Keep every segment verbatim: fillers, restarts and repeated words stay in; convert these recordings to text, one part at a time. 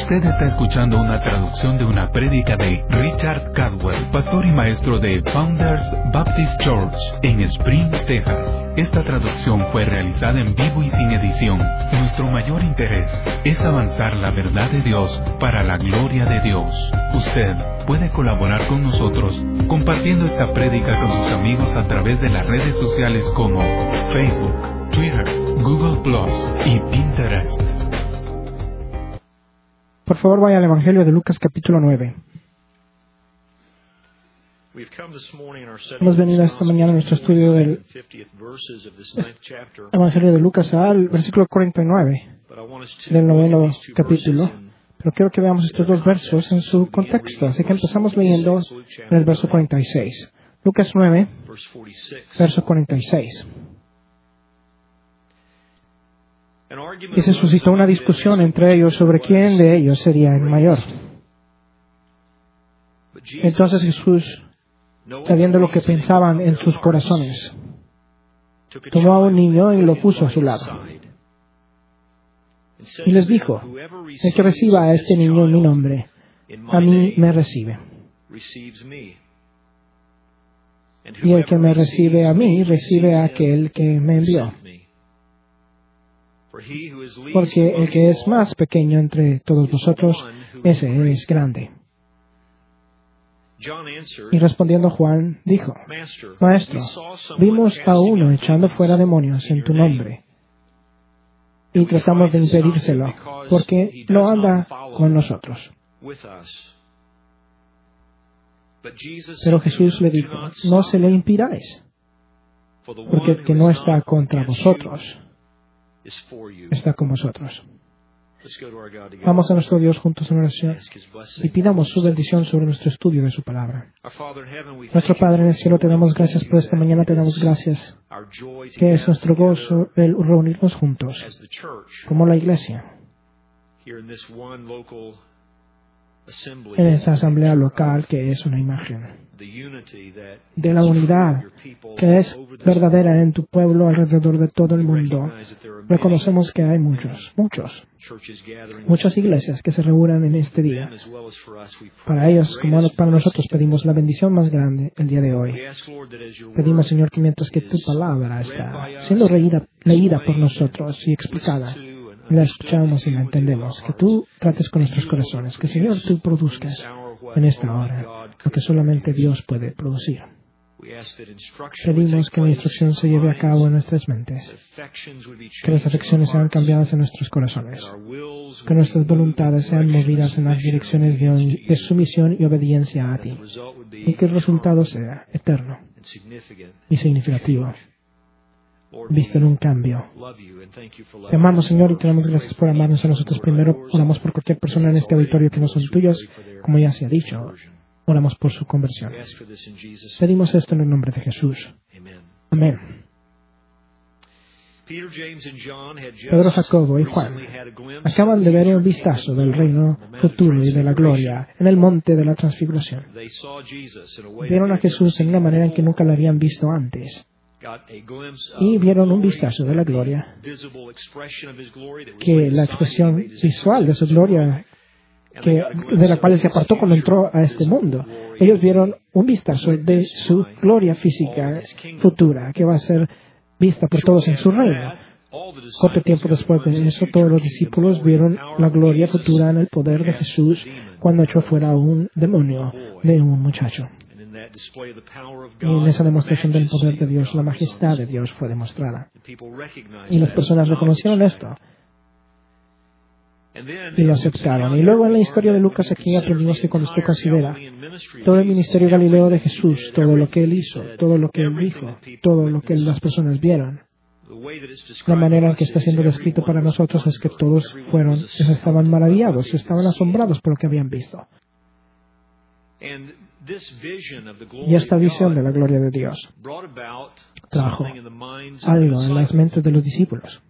Usted está escuchando una traducción de una prédica de Richard Caldwell, pastor y maestro de Founders Baptist Church en Spring, Texas. Esta traducción fue realizada en vivo y sin edición. Nuestro mayor interés es avanzar la verdad de Dios para la gloria de Dios. Usted puede colaborar con nosotros compartiendo esta prédica con sus amigos a través de las redes sociales como Facebook, Twitter, Google Plus y Pinterest. Por favor, vaya al Evangelio de Lucas capítulo nueve. Hemos venido esta mañana a nuestro estudio del Evangelio de Lucas al versículo cuarenta y nueve del noveno capítulo. Pero quiero que veamos estos dos versos en su contexto. Así que empezamos leyendo en el verso cuarenta y seis. Lucas nueve, verso cuarenta y seis. Y se suscitó una discusión entre ellos sobre quién de ellos sería el mayor. Entonces Jesús, sabiendo lo que pensaban en sus corazones, tomó a un niño y lo puso a su lado. Y les dijo: el que reciba a este niño en mi nombre, a mí me recibe. Y el que me recibe a mí, recibe a aquel que me envió. Porque el que es más pequeño entre todos vosotros, ese es grande. Y respondiendo Juan, dijo: Maestro, vimos a uno echando fuera demonios en tu nombre, y tratamos de impedírselo, porque no anda con nosotros. Pero Jesús le dijo: no se le impidáis, porque el que no está contra vosotros está con vosotros. Vamos a nuestro Dios juntos en oración y pidamos su bendición sobre nuestro estudio de su palabra. Nuestro Padre en el cielo, te damos gracias por esta mañana, te damos gracias que es nuestro gozo el reunirnos juntos como la iglesia en esta asamblea local, que es una imagen de la unidad que es verdadera en tu pueblo alrededor de todo el mundo. Reconocemos que hay muchos, muchos, muchas iglesias que se reúnen en este día. Para ellos, como para nosotros, pedimos la bendición más grande el día de hoy. Pedimos, Señor, que mientras que tu palabra está siendo leída, leída por nosotros y explicada, la escuchamos y la entendemos, que tú trates con nuestros corazones, que, Señor, tú produzcas en esta hora lo que solamente Dios puede producir. Pedimos que la instrucción se lleve a cabo en nuestras mentes, que las afecciones sean cambiadas en nuestros corazones, que nuestras voluntades sean movidas en las direcciones de, de sumisión y obediencia a ti, y que el resultado sea eterno y significativo, visto en un cambio. Te amamos, Señor, y te damos gracias por amarnos a nosotros primero. Oramos por cualquier persona en este auditorio que no son tuyos, como ya se ha dicho. Oramos por su conversión. Pedimos esto en el nombre de Jesús. Amén. Pedro, Jacobo y Juan acaban de ver un vistazo del reino futuro y de la gloria en el monte de la transfiguración. Vieron a Jesús en una manera en que nunca lo habían visto antes. Y vieron un vistazo de la gloria, que la expresión visual de su gloria, que, de la cual se apartó cuando entró a este mundo. Ellos vieron un vistazo de su gloria física futura, que va a ser vista por todos en su reino. Corto tiempo después de eso, todos los discípulos vieron la gloria futura en el poder de Jesús cuando echó fuera un demonio de un muchacho. Y en esa demostración del poder de Dios, la majestad de Dios fue demostrada. Y las personas reconocieron esto y lo aceptaron. Y luego en la historia de Lucas aquí aprendimos que cuando usted considera todo el ministerio galileo de Jesús, todo lo que Él hizo, todo lo que Él dijo, todo lo que las personas vieron, la manera en que está siendo descrito para nosotros es que todos fueron, estaban maravillados, estaban asombrados por lo que habían visto. Y esta visión de la gloria de Dios trajo algo en las mentes de los discípulos.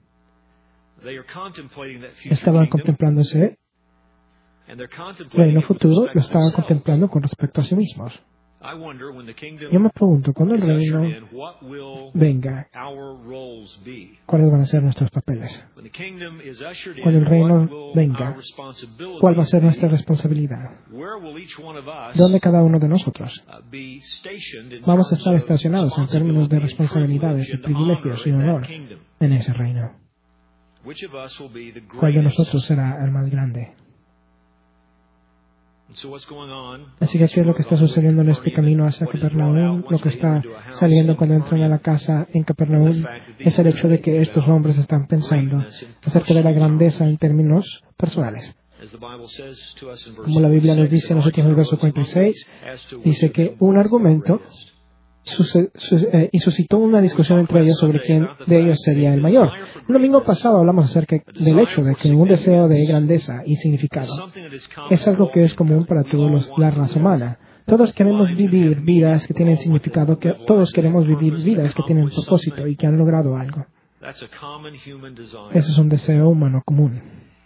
Estaban contemplando ese reino futuro, lo estaban contemplando con respecto a sí mismos. Yo me pregunto, cuando el reino venga, ¿cuáles van a ser nuestros papeles? Cuando el reino venga, ¿cuál va a ser nuestra responsabilidad? ¿Dónde cada uno de nosotros vamos a estar estacionados en términos de responsabilidades y privilegios y honor en ese reino? ¿Cuál de nosotros será el más grande? Así que, ¿qué es lo que está sucediendo en este camino hacia Capernaum? Lo que está saliendo cuando entran a la casa en Capernaum es el hecho de que estos hombres están pensando acerca de la grandeza en términos personales. Como la Biblia nos dice a nosotros en el verso cuarenta y seis, dice que un argumento Suce, su, eh, y suscitó una discusión entre ellos sobre quién de ellos sería el mayor. El domingo pasado hablamos acerca del hecho de que un deseo de grandeza y significado es algo que es común para toda la raza humana. Todos queremos vivir vidas que tienen significado, que todos queremos vivir vidas que tienen propósito y que han logrado algo. Ese es un deseo humano común.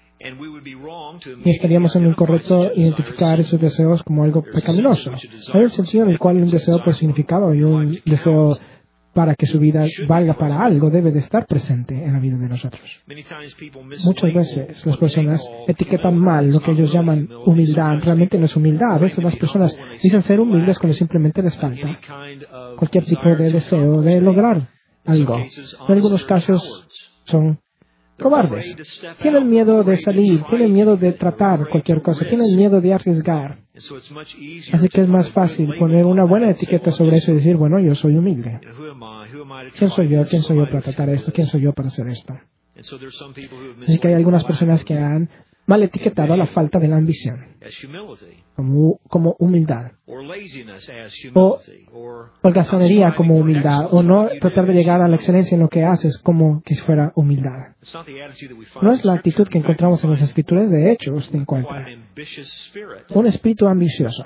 Y estaríamos en lo incorrecto identificar esos deseos como algo pecaminoso. Hay un sentido en el cual un deseo por significado y un deseo para que su vida valga para algo debe de estar presente en la vida de nosotros. Muchas veces las personas etiquetan mal lo que ellos llaman humildad. Realmente no es humildad. A veces las personas dicen ser humildes cuando simplemente les falta cualquier tipo de deseo de lograr algo. En algunos casos son cobardes. Tienen miedo de salir, tienen miedo de tratar cualquier cosa, tienen miedo de arriesgar. Así que es más fácil poner una buena etiqueta sobre eso y decir, bueno, yo soy humilde. ¿Quién soy yo? ¿Quién soy yo para tratar esto? ¿Quién soy yo para hacer esto? Así que hay algunas personas que han mal etiquetado la falta de la ambición como, como humildad, o holgazanería como humildad, o no tratar de llegar a la excelencia en lo que haces como que fuera humildad. No es la actitud que encontramos en las Escrituras. De hecho, usted encuentra un espíritu ambicioso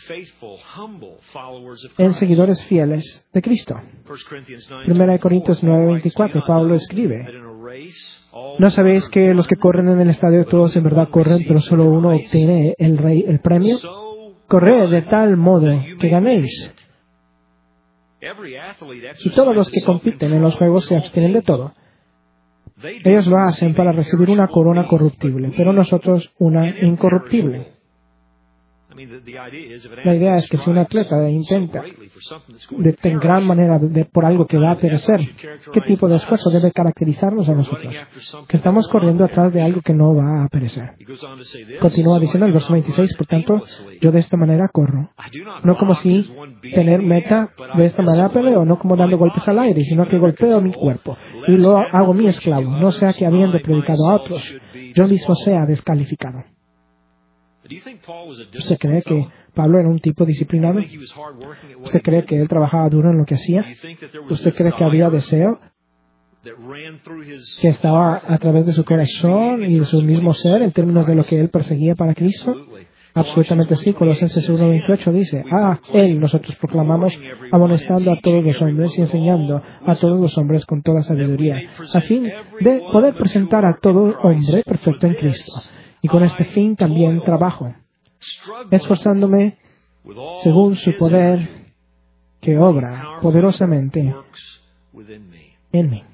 en seguidores fieles de Cristo. Primera de Corintios nueve veinticuatro, Pablo escribe: ¿no sabéis que los que corren en el estadio todos en verdad corren, pero solo uno obtiene el, rey, el premio? Corred de tal modo que ganéis. Y todos los que compiten en los juegos se abstienen de todo. Ellos lo hacen para recibir una corona corruptible, pero nosotros una incorruptible. La idea es que si un atleta intenta de, de gran manera de, de, por algo que va a perecer, ¿qué tipo de esfuerzo debe caracterizarnos a nosotros? Que estamos corriendo atrás de algo que no va a perecer. Continúa diciendo el verso veintiséis, por tanto, yo de esta manera corro. No como si tener meta de esta manera peleo, no como dando golpes al aire, sino que golpeo mi cuerpo y lo hago mi esclavo, no sea que habiendo predicado a otros, yo mismo sea descalificado. ¿Usted cree que Pablo era un tipo disciplinado? ¿Usted cree que él trabajaba duro en lo que hacía? ¿Usted cree que había deseo que estaba a través de su corazón y de su mismo ser en términos de lo que él perseguía para Cristo? Absolutamente sí. Colosenses uno veintiocho dice: ah, él nosotros proclamamos, amonestando a todos los hombres y enseñando a todos los hombres con toda sabiduría, a fin de poder presentar a todo hombre perfecto en Cristo. Y con este fin también trabajo, esforzándome según su poder que obra poderosamente en mí.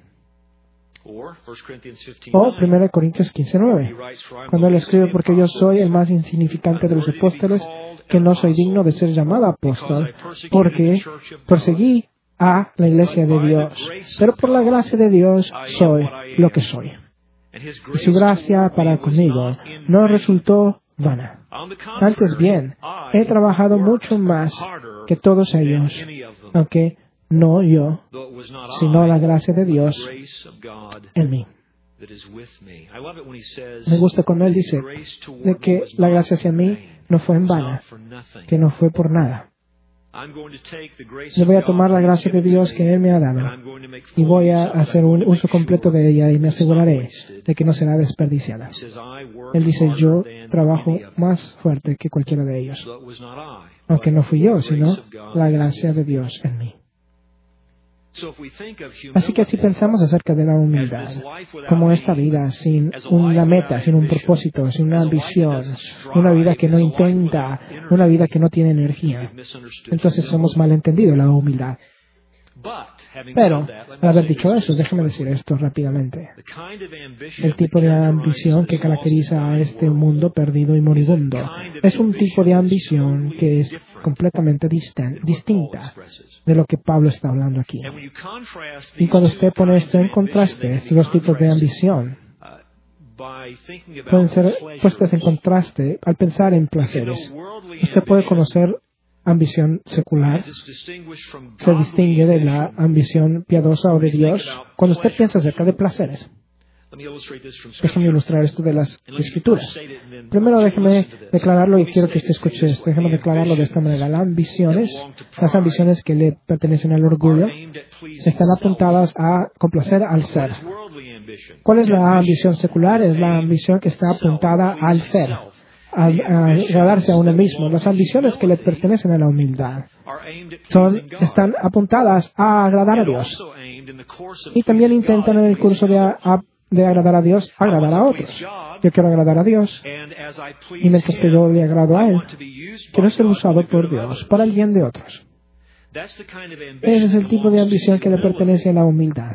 O primera de Corintios quince nueve, cuando él escribe: porque yo soy el más insignificante de los apóstoles, que no soy digno de ser llamado apóstol, porque perseguí a la iglesia de Dios, pero por la gracia de Dios soy lo que soy. Y su gracia para conmigo no resultó vana. Antes bien, he trabajado mucho más que todos ellos, aunque no yo, sino la gracia de Dios en mí. Me gusta cuando él dice de que la gracia hacia mí no fue en vano, que no fue por nada. Yo voy a tomar la gracia de Dios que Él me ha dado y voy a hacer un uso completo de ella y me aseguraré de que no será desperdiciada. Él dice: yo trabajo más fuerte que cualquiera de ellos, aunque no fui yo, sino la gracia de Dios en mí. Así que si pensamos acerca de la humildad, como esta vida sin una meta, sin un propósito, sin una ambición, una vida que no intenta, una vida que no tiene energía, entonces hemos malentendido la humildad. Pero, al haber dicho eso, déjeme decir esto rápidamente. El tipo de ambición que caracteriza a este mundo perdido y moribundo es un tipo de ambición que es completamente distin- distinta de lo que Pablo está hablando aquí. Y cuando usted pone esto en contraste, estos dos tipos de ambición pueden ser puestas en contraste al pensar en placeres. Usted puede conocer ambición secular, se distingue de la ambición piadosa o de Dios cuando usted piensa acerca de placeres. Déjeme ilustrar esto de las Escrituras. Primero déjeme declararlo y quiero que usted escuche esto. Déjeme declararlo de esta manera. Las ambiciones, las ambiciones que le pertenecen al orgullo, están apuntadas a complacer al ser. ¿Cuál es la ambición secular? Es la ambición que está apuntada al ser, a, a agradarse a uno mismo. Las ambiciones que le pertenecen a la humildad son, están apuntadas a agradar a Dios. Y también intentan en el curso de, a, de agradar a Dios, agradar a otros. Yo quiero agradar a Dios. Y mientras que yo le agrado a Él, quiero ser usado por Dios para el bien de otros. Ese es el tipo de ambición que le pertenece a la humildad.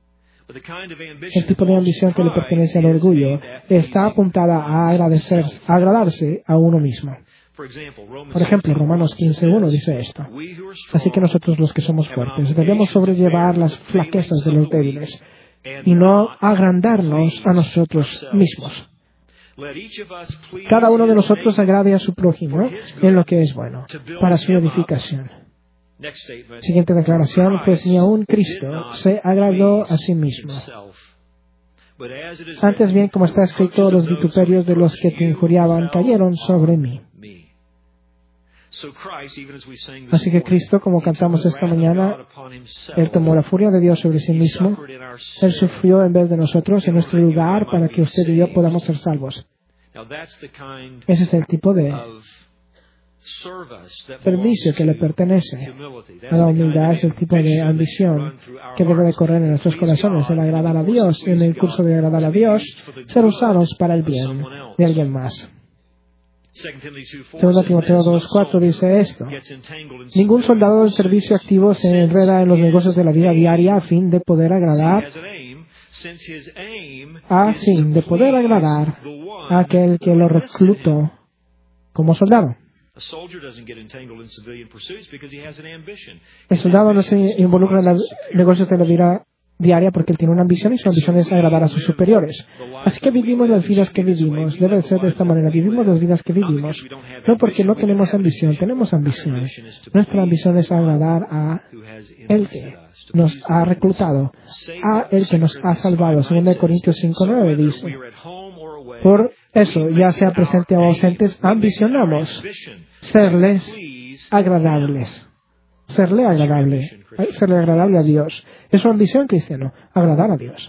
El tipo de ambición que le pertenece al orgullo está apuntada a, agradecer, a agradarse a uno mismo. Por ejemplo, Romanos quince uno dice esto. Así que nosotros los que somos fuertes debemos sobrellevar las flaquezas de los débiles y no agrandarnos a nosotros mismos. Cada uno de nosotros agrade a su prójimo en lo que es bueno, para su edificación. Siguiente declaración, pues ni aun Cristo se agradó a sí mismo. Antes bien, como está escrito, los vituperios de los que te injuriaban cayeron sobre mí. Así que Cristo, como cantamos esta mañana, Él tomó la furia de Dios sobre sí mismo. Él sufrió en vez de nosotros en nuestro lugar para que usted y yo podamos ser salvos. Ese es el tipo de servicio que le pertenece a la humildad, es el tipo de ambición que debe de correr en nuestros corazones, el agradar a Dios, y en el curso de agradar a Dios, ser usados para el bien de alguien más. Segunda Timoteo dos cuatro dice esto. Ningún soldado del servicio activo se enreda en los negocios de la vida diaria a fin de poder agradar a fin de poder agradar a aquel que lo reclutó como soldado. El soldado no se involucra en los negocios de la vida diaria porque él tiene una ambición y su ambición es agradar a sus superiores. Así que vivimos las vidas que vivimos. Debe ser de esta manera. Vivimos las vidas que vivimos. No porque no tenemos ambición. Tenemos ambición. Nuestra ambición es agradar a el que nos ha reclutado, a el que nos ha salvado. Segunda de Corintios cinco nueve dice. Por eso, ya sea presente o ausentes, ambicionamos serles agradables. Serle agradable. Serle agradable a Dios. Es su ambición cristiana, agradar a Dios.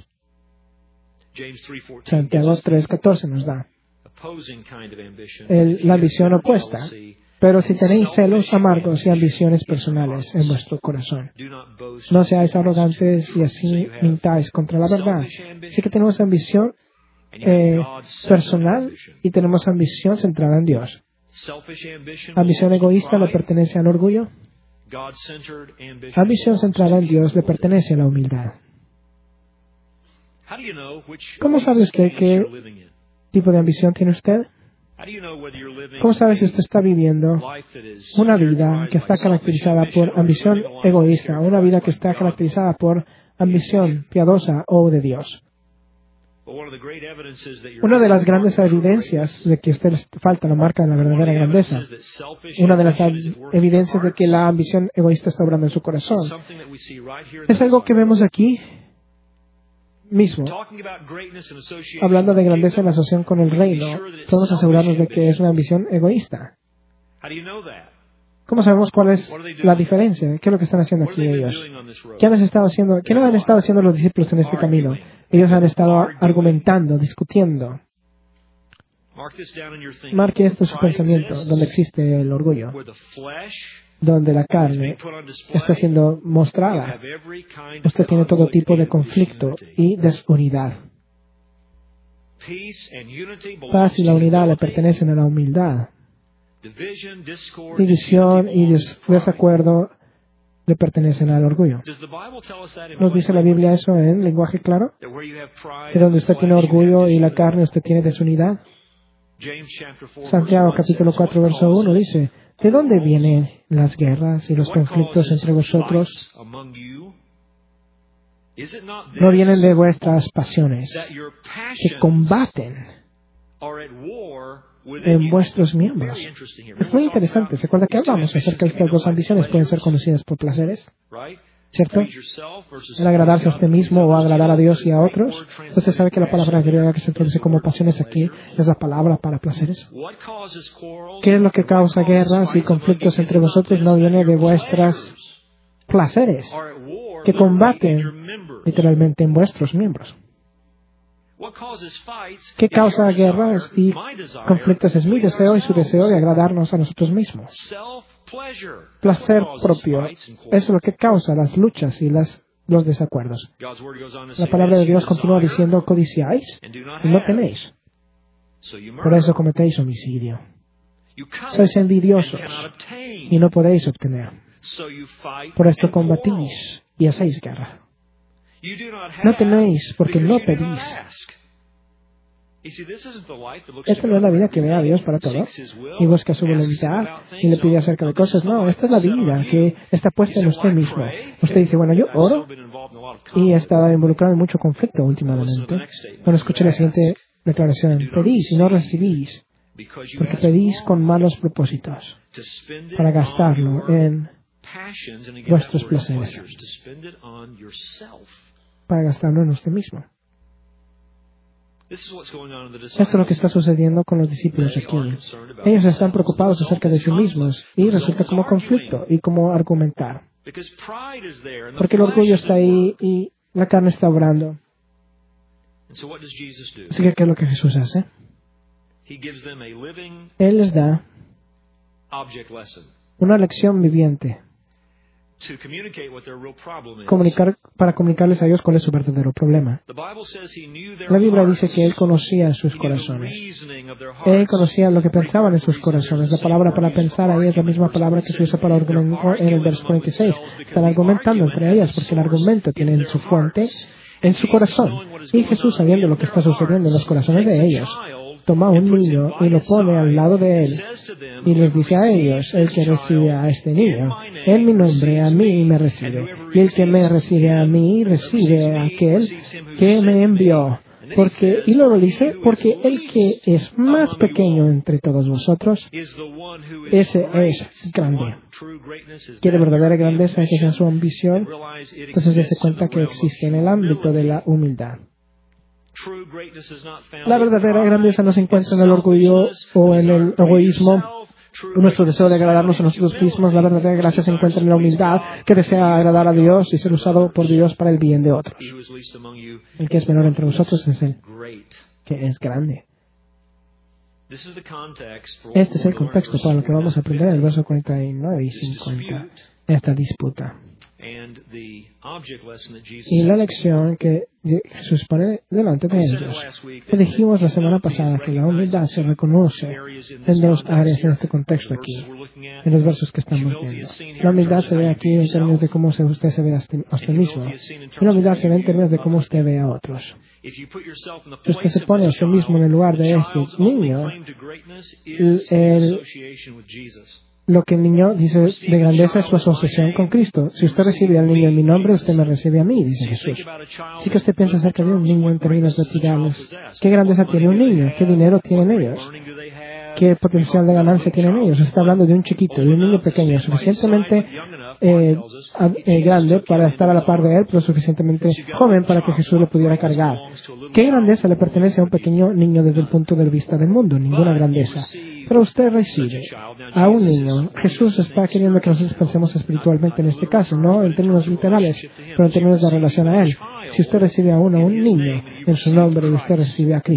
Santiago tres catorce nos da el, la ambición opuesta. Pero si tenéis celos amargos y ambiciones personales en vuestro corazón, no seáis arrogantes y así mintáis contra la verdad. Así que tenemos ambición eh, personal y tenemos ambición centrada en Dios. Ambición egoísta le pertenece al orgullo. Ambición centrada en Dios le pertenece a la humildad. ¿Cómo sabe usted qué tipo de ambición tiene usted? ¿Cómo sabe si usted está viviendo una vida que está caracterizada por ambición egoísta, una vida que está caracterizada por ambición piadosa o de Dios? Una de las grandes evidencias de que a usted le falta la marca de la verdadera grandeza, una de las evidencias de que la ambición egoísta está obrando en su corazón, es algo que vemos aquí mismo. Hablando de grandeza en asociación con el reino, podemos asegurarnos de que es una ambición egoísta. ¿Cómo sabemos cuál es la diferencia? ¿Qué es lo que están haciendo aquí ellos? ¿Qué han estado haciendo? ¿Qué no han estado haciendo los discípulos en este camino? Ellos han estado argumentando, discutiendo. Marque esto en su pensamiento, donde existe el orgullo. donde la carne está siendo mostrada, usted tiene todo tipo de conflicto y desunidad. Paz y la unidad le pertenecen a la humildad. División y des- desacuerdo le pertenecen al orgullo. ¿Nos dice la Biblia eso en lenguaje claro? Que donde usted tiene orgullo y la carne, usted tiene desunidad. Santiago capítulo cuatro verso uno dice, ¿de dónde vienen las guerras y los conflictos entre vosotros? ¿No vienen de vuestras pasiones que combaten en vuestros miembros? Es muy interesante. ¿Se acuerda que hablamos acerca de estas dos ambiciones? Pueden ser conocidas por placeres, ¿cierto? El agradarse a usted mismo o agradar a Dios y a otros. Usted sabe que la palabra griega que se traduce como pasiones aquí es la palabra para placeres. ¿Qué es lo que causa guerras y conflictos entre vosotros? No viene de vuestras placeres que combaten literalmente en vuestros miembros. ¿Qué causa guerras y conflictos? Es mi deseo y su deseo de agradarnos a nosotros mismos. Placer propio. Eso es lo que causa las luchas y las, los desacuerdos. La palabra de Dios continúa diciendo, codiciáis y no tenéis. Por eso cometéis homicidio. Sois envidiosos y no podéis obtener. Por esto combatís y hacéis guerra. No tenéis porque no pedís. Esta no es la vida que ve a Dios para todo y busca su voluntad y le pide acerca de cosas. No, esta es la vida que está puesta en usted mismo. Usted dice, bueno, yo oro y he estado involucrado en mucho conflicto últimamente. Bueno, escuche la siguiente declaración. Pedís y no recibís porque pedís con malos propósitos para gastarlo en vuestros placeres, para gastarlo en usted mismo. Esto es lo que está sucediendo con los discípulos aquí. Ellos están preocupados acerca de sí mismos y resulta como conflicto y como argumentar. Porque el orgullo está ahí y la carne está obrando. Así que, ¿qué es lo que Jesús hace? Él les da una lección viviente. Comunicar, para comunicarles a ellos cuál es su verdadero problema. La Biblia dice que Él conocía sus corazones. Él conocía lo que pensaban en sus corazones. La palabra para pensar ahí es la misma palabra que se usa para argumentar en el verso cuarenta y seis. Están argumentando entre ellas porque el argumento tiene en su fuente en su corazón. Y Jesús, sabiendo lo que está sucediendo en los corazones de ellos, toma un niño y lo pone al lado de Él y les dice a ellos, el que recibe a este niño, en mi nombre a mí me recibe, y el que me recibe a mí recibe a aquel que me envió. Porque, y luego dice, porque el que es más pequeño entre todos vosotros, ese es grande. ¿Quiere verdadera grandeza? Esa es su ambición. Entonces dése cuenta que existe en el ámbito de la humildad. La verdadera grandeza no se encuentra en el orgullo o en el egoísmo, nuestro deseo de agradarnos a nosotros mismos. La verdadera gracia se encuentra en la humildad que desea agradar a Dios y ser usado por Dios para el bien de otros. El que es menor entre vosotros es el que es grande. Este es el contexto para lo que vamos a aprender en el verso cuarenta y nueve y cincuenta. Esta disputa. Y la lección que Jesús pone delante de ellos. Le dijimos la semana pasada que la humildad se reconoce en dos áreas en este contexto aquí, en los versos que estamos viendo. La humildad se ve aquí en términos de cómo usted se ve a usted mismo. Y la humildad se ve en términos de cómo usted ve a otros. Si usted se pone a usted mismo en el lugar de este niño, el Lo que el niño dice de grandeza es su asociación con Cristo. Si usted recibe al niño en mi nombre, usted me recibe a mí, dice Jesús. Así que usted piensa acerca de un niño en términos materiales. ¿Qué grandeza tiene un niño? ¿Qué dinero tienen ellos? ¿Qué potencial de ganancia tienen ellos? Está hablando de un chiquito, de un niño pequeño, suficientemente eh, eh, grande para estar a la par de él, pero suficientemente joven para que Jesús lo pudiera cargar. ¿Qué grandeza le pertenece a un pequeño niño desde el punto de vista del mundo? Ninguna grandeza. Pero usted recibe a un niño. Jesús está queriendo que nosotros pensemos espiritualmente en este caso, no en términos literales, pero en términos de relación a Él. Si usted recibe a uno, a un niño, en su nombre, y usted recibe a Cristo.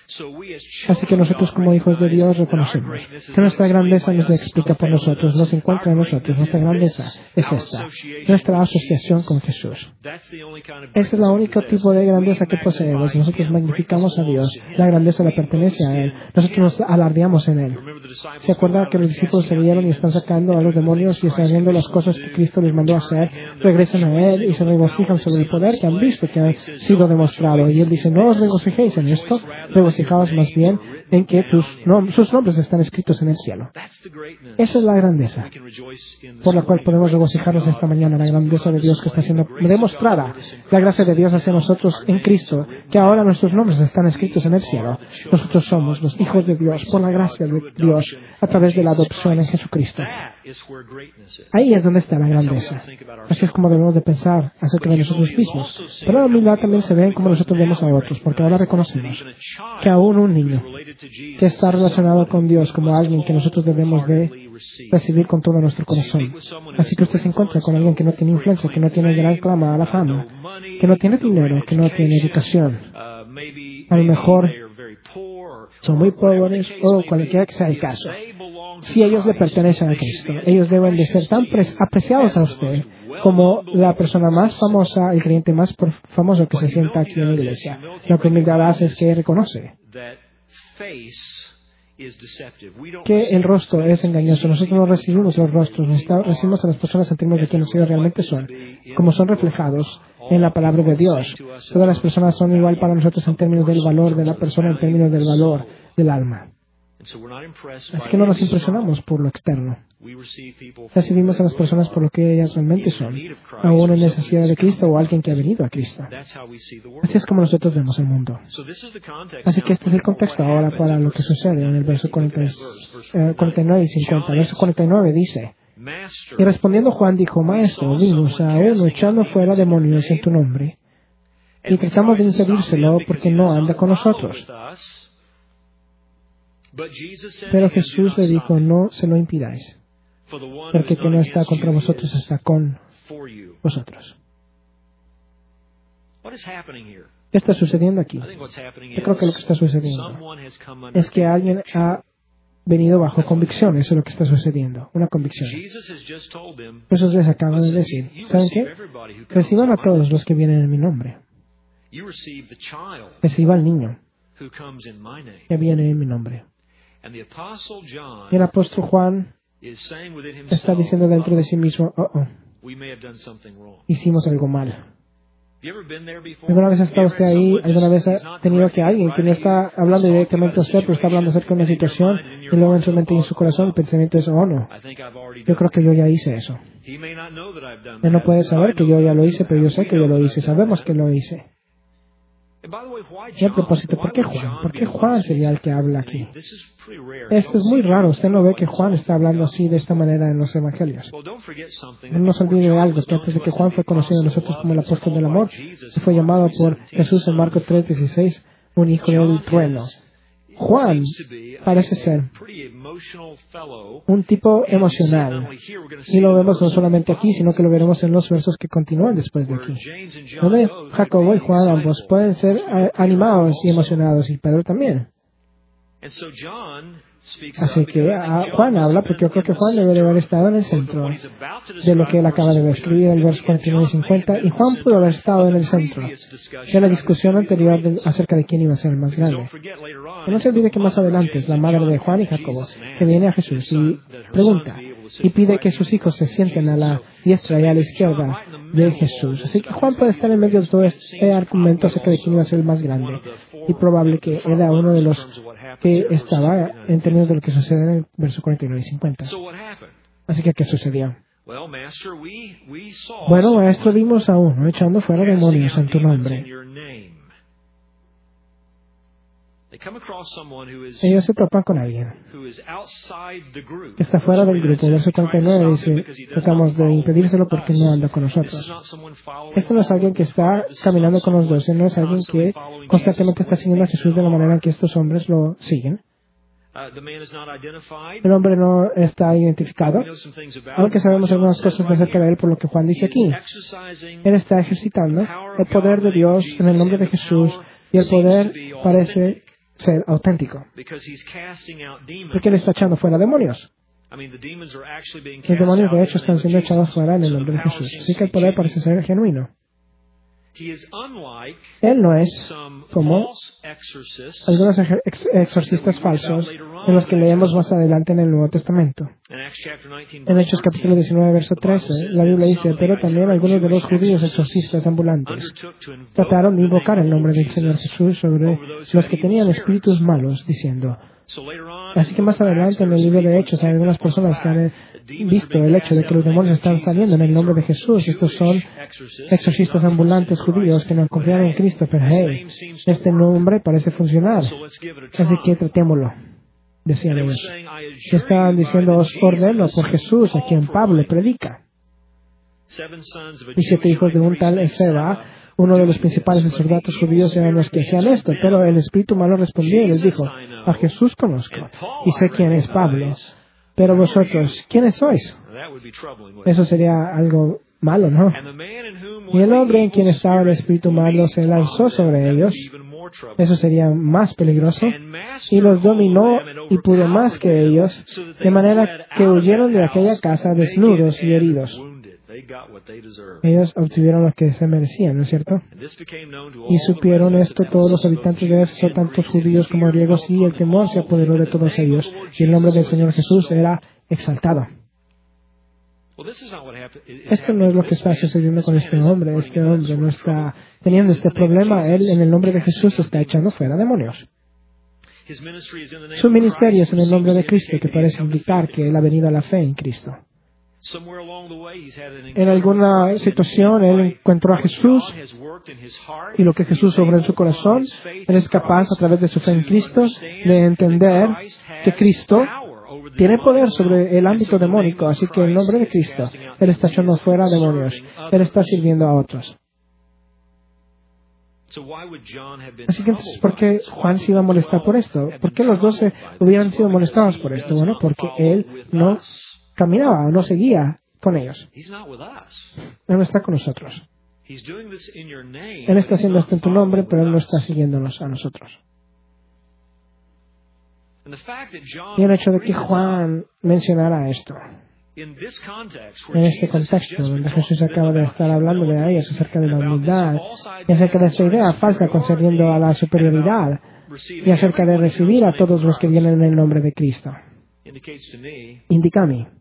Así que nosotros como hijos de Dios reconocemos que nuestra grandeza no se explica por nosotros, no se encuentra en nosotros. Nuestra grandeza es esta, nuestra asociación con Jesús. Este es el único tipo de grandeza que poseemos. Nosotros magnificamos a Dios. La grandeza le pertenece a Él. Nosotros nos alardeamos en Él. ¿Se acuerda que los discípulos se vieron y están sacando a los demonios y están viendo las cosas que Cristo les mandó hacer? Regresan a Él y se regocijan sobre el poder que han visto, que ha sido demostrado. Y Él dice, no os regocijéis en esto, regocijaos más bien en que tus nom- sus nombres están escritos en el cielo. Esa es la grandeza por la cual podemos regocijarnos esta mañana, la grandeza de Dios que está siendo demostrada, la gracia de Dios hacia nosotros en Cristo, que ahora nuestros nombres están escritos en el cielo. Nosotros somos los hijos de Dios por la gracia de Dios a través de la adopción en Jesucristo. Ahí es donde está la grandeza. Así es como debemos de pensar acerca de nosotros mismos. Pero la humildad también se ve en cómo nosotros vemos a otros, porque ahora reconocemos que aún un niño que está relacionado con Dios como alguien que nosotros debemos de recibir con todo nuestro corazón. Así que usted se encuentra con alguien que no tiene influencia, que no tiene gran clama a la fama, que no tiene dinero, que no tiene educación. A lo mejor son muy pobres o cualquiera que sea el caso. Si ellos le pertenecen a Cristo, ellos deben de ser tan apreciados a usted como la persona más famosa, el creyente más famoso que se sienta aquí en la iglesia. Lo que humildad hace es que reconoce que el rostro es engañoso. Nosotros no recibimos los rostros, recibimos a las personas en términos de quienes ellos realmente son, como son reflejados en la palabra de Dios. Todas las personas son igual para nosotros en términos del valor de la persona, en términos del valor del alma. Así que no nos impresionamos por lo externo. Recibimos a las personas por lo que ellas realmente son, aún en necesidad de Cristo o alguien que ha venido a Cristo. Así es como nosotros vemos el mundo. Así que este es el contexto ahora para lo que sucede en el verso cuarenta, eh, cuarenta y nueve y cincuenta. Verso cuarenta y nueve dice, y respondiendo Juan dijo, Maestro, vimos a uno echando fuera demonios en tu nombre, y tratamos de impedírselo porque no anda con nosotros. Pero Jesús le dijo, no se lo impidáis, porque el que no está contra vosotros está con vosotros. ¿Qué está sucediendo aquí? Yo creo que lo que está sucediendo es que alguien ha venido bajo convicción. Eso es lo que está sucediendo, una convicción. Jesús les acaba de decir, ¿saben qué? Reciban a todos los que vienen en mi nombre. Reciba al niño que viene en mi nombre. Y el apóstol Juan está diciendo dentro de sí mismo, oh, oh, hicimos algo mal. ¿Alguna vez ha estado usted ahí? ¿Alguna vez ha tenido que alguien que no está hablando directamente a usted, pero está hablando acerca de una situación y luego en su mente y en su corazón el pensamiento es, oh no, yo creo que yo ya hice eso? Él no puede saber que yo ya lo hice, pero yo sé que yo lo hice. Sabemos que lo hice. Y a propósito, ¿por qué Juan? ¿Por qué Juan sería el que habla aquí? Esto es muy raro. Usted no ve que Juan está hablando así de esta manera en los evangelios. No se olvide de algo, que antes de que Juan fue conocido a nosotros como el apóstol del amor, se fue llamado por Jesús en Marcos tres dieciséis un hijo del trueno. Juan parece ser un tipo emocional. Y lo vemos no solamente aquí, sino que lo veremos en los versos que continúan después de aquí. Donde Jacobo y Juan ambos pueden ser animados y emocionados, y Pedro también. Así que a Juan habla, porque yo creo que Juan debe de haber estado en el centro de lo que él acaba de escribir en el verso cuarenta y nueve y cincuenta, y Juan pudo haber estado en el centro de la discusión anterior de, acerca de quién iba a ser el más grande. Y no se olvide que más adelante es la madre de Juan y Jacobo que viene a Jesús y pregunta y pide que sus hijos se sienten a la diestra y a la izquierda de Jesús. Así que Juan puede estar en medio de todo este argumento acerca de quién iba a ser el más grande, y probable que era uno de los que estaba en términos de lo que sucede en el verso cuarenta y nueve y cincuenta. Así que, ¿qué sucedió? Bueno, maestro, vimos a uno echando fuera demonios en tu nombre. Ellos se topan con alguien que está fuera del grupo. Verso cuarenta y nueve dice, tratamos de impedírselo porque no anda con nosotros. Este no es alguien que está caminando con los doce, no es alguien que constantemente está siguiendo a Jesús de la manera en que estos hombres lo siguen. El hombre no está identificado, aunque sabemos algunas cosas acerca de él por lo que Juan dice aquí. Él está ejercitando el poder de Dios en el nombre de Jesús, y el poder parece ser auténtico. Porque Él está echando fuera demonios. Los demonios de hecho están siendo echados fuera en el nombre de Jesús. Así que el poder parece ser genuino. Él no es como algunos ex exorcistas falsos en los que leemos más adelante en el Nuevo Testamento. En Hechos capítulo diecinueve, verso trece, la Biblia dice, pero también algunos de los judíos exorcistas ambulantes trataron de invocar el nombre del Señor Jesús sobre los que tenían espíritus malos, diciendo. Así que más adelante en el libro de Hechos hay algunas personas que han visto el hecho de que los demonios están saliendo en el nombre de Jesús. Estos son exorcistas ambulantes judíos que no confiaron en Cristo, pero hey, este nombre parece funcionar, así que tratémoslo, decían ellos. Y estaban diciendo, os ordeno por Jesús, a quien Pablo predica. Y siete hijos de un tal Esceva, uno de los principales sacerdotes judíos, eran los que hacían esto, pero el espíritu malo respondió y les dijo, a Jesús conozco, y sé quién es Pablo, pero vosotros, ¿quiénes sois? Eso sería algo malo, ¿no? Y el hombre en quien estaba el espíritu malo se lanzó sobre ellos, eso sería más peligroso, y los dominó y pudo más que ellos, de manera que huyeron de aquella casa desnudos y heridos. Ellos obtuvieron lo que se merecían, ¿no es cierto? Y supieron esto todos los habitantes de Éfeso, tanto judíos como griegos, y el temor se apoderó de todos ellos, y el nombre del Señor Jesús era exaltado. Esto no es lo que está sucediendo con este hombre. Este hombre no está teniendo este problema. Él, en el nombre de Jesús, está echando fuera demonios. Su ministerio es en el nombre de Cristo, que parece indicar que Él ha venido a la fe en Cristo. En alguna situación, Él encontró a Jesús y lo que Jesús obró en su corazón, Él es capaz, a través de su fe en Cristo, de entender que Cristo tiene poder sobre el ámbito demónico, así que en nombre de Cristo, Él está echando fuera demonios. Él está sirviendo a otros. Así que entonces, ¿por qué Juan se iba a molestar por esto? ¿Por qué los doce hubieran sido molestados por esto? Bueno, porque Él no caminaba, no seguía con ellos. Él no está con nosotros. Él está haciendo esto en tu nombre, pero Él no está siguiéndonos a nosotros. Y el hecho de que Juan mencionara esto, en este contexto donde Jesús acaba de estar hablando de ellos acerca de la humildad y acerca de esta idea falsa concerniendo a la superioridad y acerca de recibir a todos los que vienen en el nombre de Cristo, indica a mí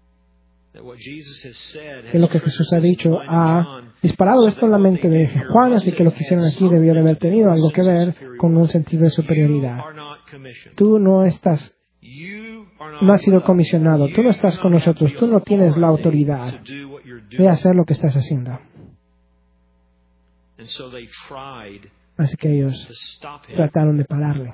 que lo que Jesús ha dicho ha disparado esto en la mente de Juan, así que lo que hicieron aquí debió de haber tenido algo que ver con un sentido de superioridad. Tú no estás, no has sido comisionado, tú no estás con nosotros, tú no tienes la autoridad de hacer lo que estás haciendo. Así que ellos trataron de pararle.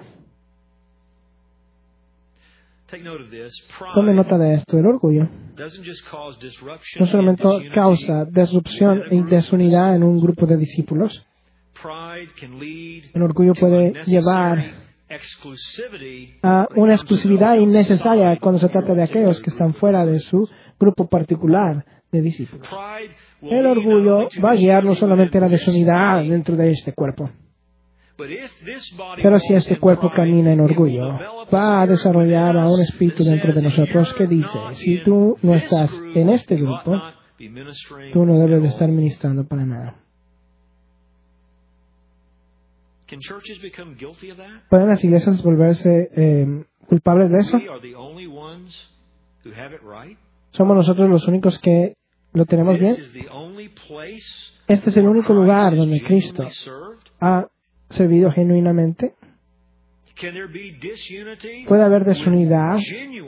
Tome nota de esto. El orgullo no solamente causa disrupción y desunidad en un grupo de discípulos. El orgullo puede llevar a una exclusividad innecesaria cuando se trata de aquellos que están fuera de su grupo particular de discípulos. El orgullo va a guiar no solamente a la desunidad dentro de este cuerpo, pero si este cuerpo camina en orgullo, va a desarrollar a un espíritu dentro de nosotros que dice, si tú no estás en este grupo, tú no debes de estar ministrando para nada. ¿Pueden las iglesias volverse eh, culpables de eso? ¿Somos nosotros los únicos que lo tenemos bien? Este es el único lugar donde Cristo ha servido genuinamente. Puede haber desunidad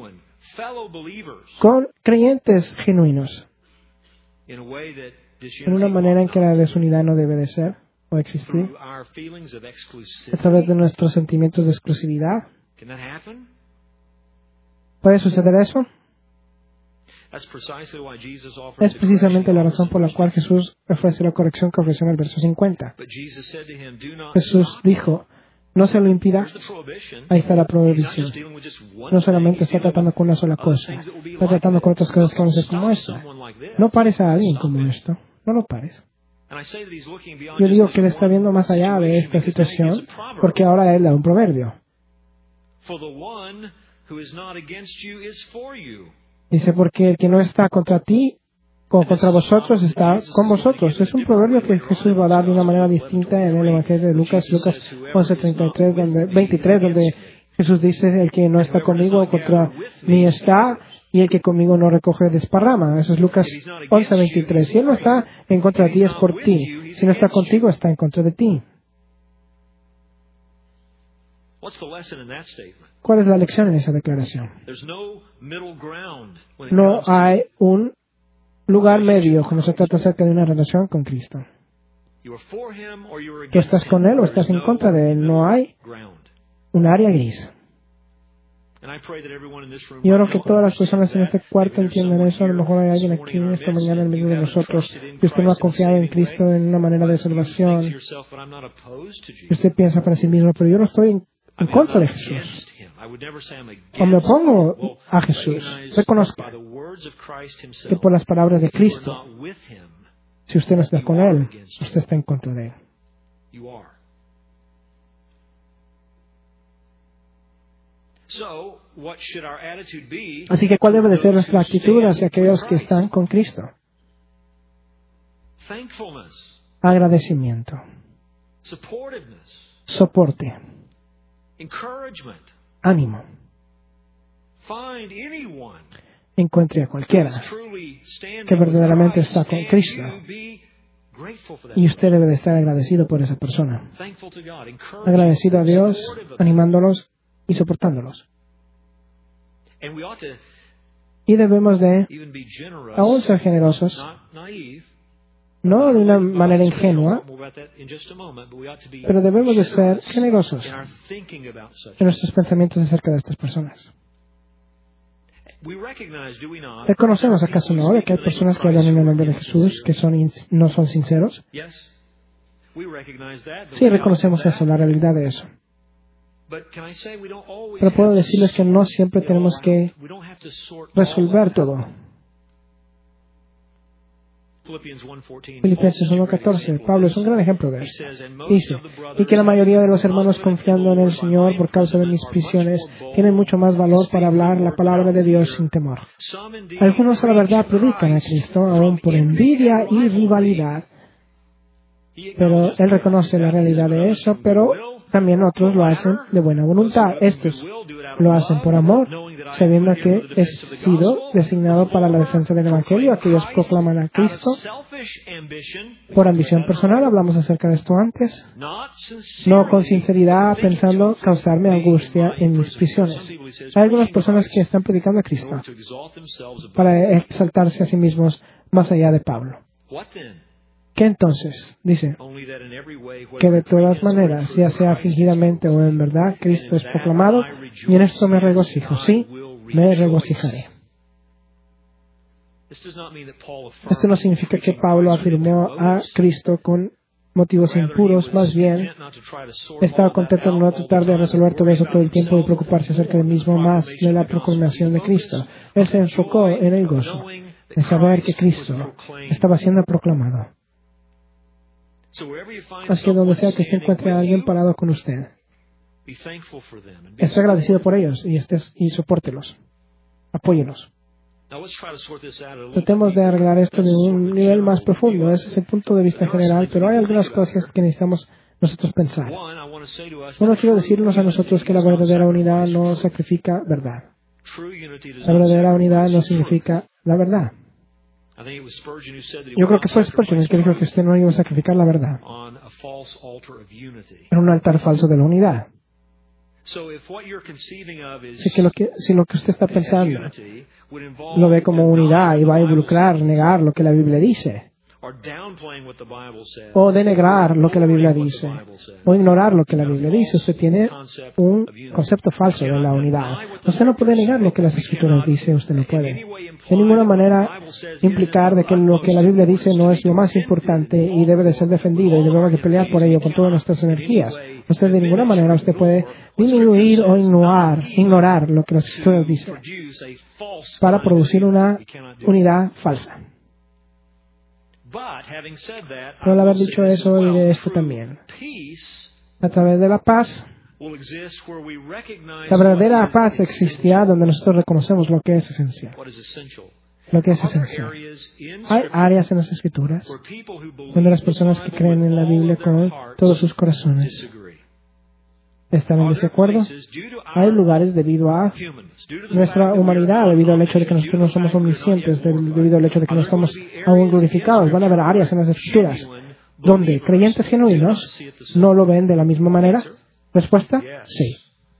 con creyentes genuinos en una manera en que la desunidad no debe de ser o existir a través de nuestros sentimientos de exclusividad. ¿Puede suceder eso? Es precisamente la razón por la cual Jesús ofrece la corrección que ofreció en el verso cincuenta. Jesús dijo, no se lo impida. Ahí está la prohibición. No solamente está tratando con una sola cosa, está tratando con otras cosas que van a ser como esto. No pares a alguien como esto. No lo pares. Yo digo que Él está viendo más allá de esta situación porque ahora Él da un proverbio. Dice, porque el que no está contra ti o contra vosotros está con vosotros. Es un proverbio que Jesús va a dar de una manera distinta en el Evangelio de Lucas, Lucas once, treinta y tres, donde, veintitrés, donde Jesús dice, el que no está conmigo contra mí está, y el que conmigo no recoge desparrama. Eso es Lucas once, veintitrés. Si Él no está en contra de ti, es por ti. Si no está contigo, está en contra de ti. ¿Cuál es la lección en esa declaración? No hay un lugar medio cuando se trata acerca de una relación con Cristo. Tú estás con Él o estás en contra de Él. No hay un área gris. Y oro que todas las personas en este cuarto entiendan eso. A lo mejor hay alguien aquí en esta mañana en medio de nosotros y usted no ha confiado en Cristo en una manera de salvación. Y usted piensa para sí mismo, pero yo no estoy en, en contra de Jesús. O me opongo a Jesús. Reconozca que por las palabras de Cristo, si usted no está con Él, usted está en contra de Él. Así que, ¿cuál debe de ser nuestra actitud hacia aquellos que están con Cristo? Agradecimiento, soporte, ánimo. Encuentre a cualquiera que verdaderamente está con Cristo y usted debe de estar agradecido por esa persona. Agradecido a Dios, animándolos y soportándolos. Y debemos de aún ser generosos, no de una manera ingenua, pero debemos de ser generosos en nuestros pensamientos acerca de estas personas. ¿Reconocemos acaso no de que hay personas que hablan en el nombre de Jesús que son in- no son sinceros? Sí, reconocemos eso, la realidad de eso. Pero puedo decirles que no siempre tenemos que resolver todo. Filipenses uno catorce. Pablo es un gran ejemplo de eso. Dice, y que la mayoría de los hermanos confiando en el Señor por causa de mis prisiones tienen mucho más valor para hablar la palabra de Dios sin temor. Algunos a la verdad predican a Cristo aún por envidia y rivalidad. Pero él reconoce la realidad de eso, pero también otros lo hacen de buena voluntad. Estos lo hacen por amor, sabiendo que he sido designado para la defensa del Evangelio. Aquellos proclaman a Cristo por ambición personal. Hablamos acerca de esto antes. No con sinceridad, pensando causarme angustia en mis prisiones. Hay algunas personas que están predicando a Cristo para exaltarse a sí mismos más allá de Pablo. ¿Qué entonces? Dice que de todas maneras, ya sea fingidamente o en verdad, Cristo es proclamado y en esto me regocijo. Sí, me regocijaré. Esto no significa que Pablo afirmó a Cristo con motivos impuros, más bien estaba contento de no tratar de resolver todo eso todo el tiempo y preocuparse acerca del mismo más de la proclamación de Cristo. Él se enfocó en el gozo de saber que Cristo estaba siendo proclamado. Así que donde sea que se encuentre alguien parado con usted, esté agradecido por ellos y, estés, y sopórtelos, apóyelos. Tratemos de arreglar esto de un nivel más profundo. Ese es el punto de vista general, pero hay algunas cosas que necesitamos nosotros pensar. Bueno, quiero decirnos a nosotros que la verdadera unidad no sacrifica verdad. La verdadera unidad no significa la verdad. Yo creo que fue Spurgeon el que dijo que usted no iba a sacrificar la verdad en un altar falso de la unidad. Así que, lo que si lo que usted está pensando lo ve como unidad y va a involucrar negar lo que la Biblia dice, o denegrar lo que la Biblia dice, o ignorar lo que la Biblia dice, usted tiene un concepto falso de la unidad. Usted no puede negar lo que las Escrituras dicen, usted no puede. De ninguna manera implicar de que lo que la Biblia dice no es lo más importante y debe de ser defendido y debemos de pelear por ello con todas nuestras energías. Usted de ninguna manera usted puede disminuir o ignorar, ignorar lo que las Escrituras dicen para producir una unidad falsa. Pero al haber dicho eso, diré esto también. A través de la paz, la verdadera paz existirá donde nosotros reconocemos lo que es esencial. Lo que es esencial. Hay áreas en las Escrituras donde las personas que creen en la Biblia con todos sus corazones están en desacuerdo. Hay lugares debido a nuestra humanidad, debido al hecho de que nosotros no somos omniscientes, debido al hecho de que no estamos aún glorificados. Van a haber áreas en las Escrituras donde creyentes genuinos no lo ven de la misma manera. ¿Respuesta? Sí.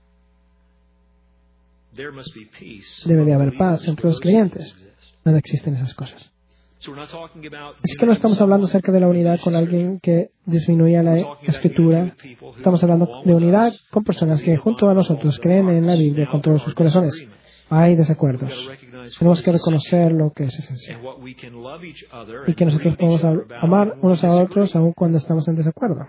Debe de haber paz entre los creyentes. No existen esas cosas. Es que no estamos hablando acerca de la unidad con alguien que disminuye la Escritura. Estamos hablando de unidad con personas que junto a nosotros creen en la Biblia con todos sus corazones. Hay desacuerdos. Tenemos que reconocer lo que es esencial. Y que nosotros podemos amar unos a otros aun cuando estamos en desacuerdo.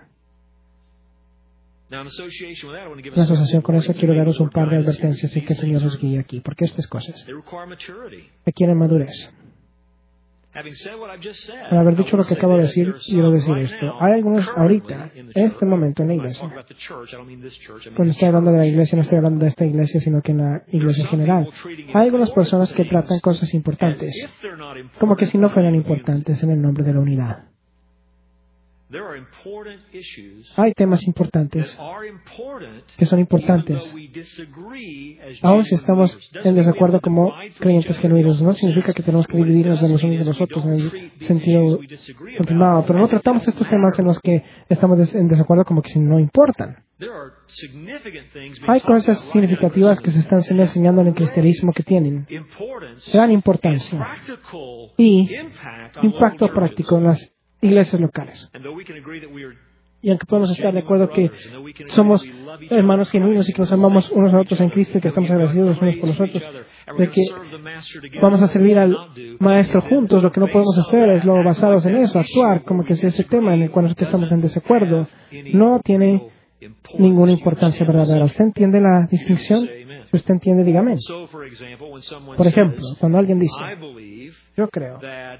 En asociación con eso, quiero daros un par de advertencias y que el Señor nos guíe aquí, porque estas cosas requieren madurez. Al haber dicho lo que acabo de decir, quiero decir esto. Hay algunos ahorita, en este momento en la iglesia. Cuando estoy hablando de la iglesia, no estoy hablando de esta iglesia, sino que en la iglesia en general. Hay algunas personas que tratan cosas importantes, como que si no fueran importantes en el nombre de la unidad. Hay temas importantes que son importantes. Aun si estamos en desacuerdo como creyentes genuinos, no significa que tenemos que dividirnos de los unos de los otros en el sentido continuado. Pero no tratamos estos temas en los que estamos en desacuerdo como que si no importan. Hay cosas significativas que se están enseñando en el cristianismo que tienen gran importancia y impacto práctico en las iglesias locales. Y aunque podemos estar de acuerdo que somos hermanos genuinos y que nos amamos unos a otros en Cristo y que estamos agradecidos unos por los otros, de que vamos a servir al Maestro juntos, lo que no podemos hacer es lo basados en eso, actuar como que si ese tema en el cual nosotros estamos en desacuerdo no tiene ninguna importancia verdadera. ¿Usted entiende la distinción? Si usted entiende, dígame. Por ejemplo, cuando alguien dice, yo creo